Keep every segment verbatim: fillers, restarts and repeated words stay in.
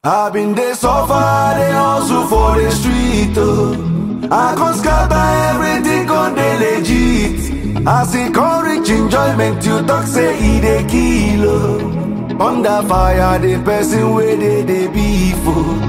I've been there suffer, they hustle for the street, oh. I can't scatter everything on the legit. I see courage, enjoyment, you talk say he dey kill, oh. Under fire, the person where they dey beef, oh.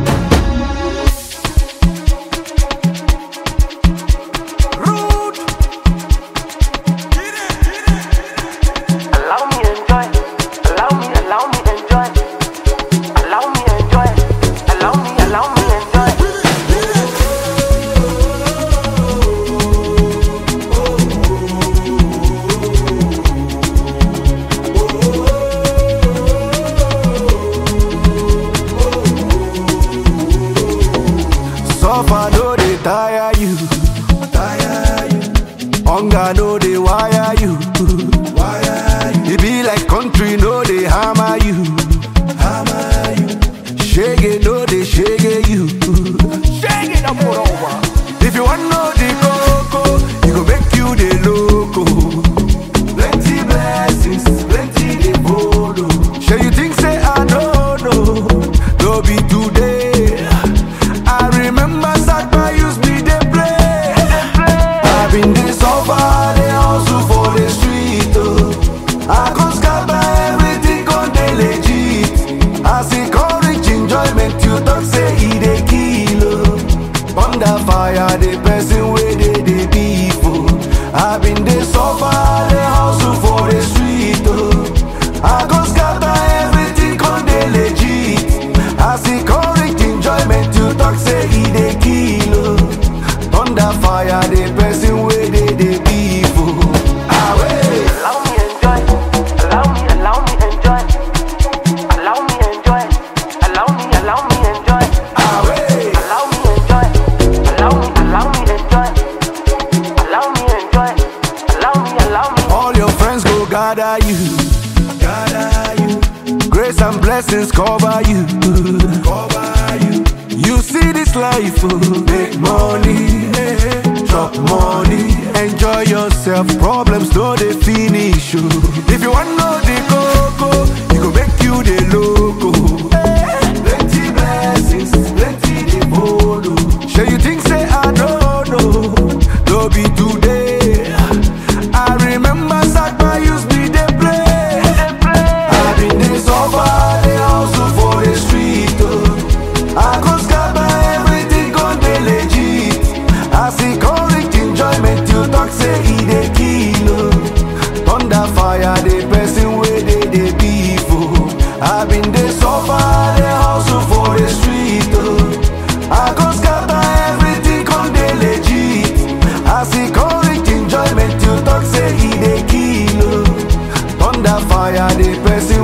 Suffer no dey tire you, tire you. Hunger no dey wire you, wire you. It be like country no dey hammer you, hammer you. Shege no dey shege you, shege no put over. If you want know the coco, it go make you the loco. Plenty blessings, plenty dey follow. Shey you think say I no know? No be today. I remember Sakpa used me they play. I've been there suffer, they hustle for the street, oh. I can't scatter everything on the legit. I see courage, enjoyment, you talk say he dey kill, oh. Under fire, the person where they dey beef, oh. I've been there suffer, they hustle for the street, oh. I can't scatter everything on the legit. I see courage, enjoyment, you talk say he dey kill, oh. Under fire, the person where they dey beef, oh. Ah, wait. Allow me enjoy, allow me, allow me enjoy, allow me enjoy, allow me, allow me enjoy, Ah, wait. allow me enjoy, allow me, allow me enjoy, allow me enjoy, allow me, allow me. All your friends go gather you, gather you. Grace and blessings cover you, cover you. You see this life, oh, make money, eh, chop money, enjoy yourself. Problems no dey finish, oh. If you want know the coco, it go make you the loco. Eh, plenty blessings, plenty dey follow. Shey you think say I don't know? No be today. I remember Sakpa used me they play. I've been there suffer, they hustle for the street, oh. I can't scatter everything on the legit. I see courage, enjoyment, you talk say he dey kill, oh. Under fire, the person where they dey beef, oh. I've been there suffer, they hustle for the street, oh. I can't scatter everything on the legit. I see courage, enjoyment, you talk say he dey kill, oh. Under fire, the person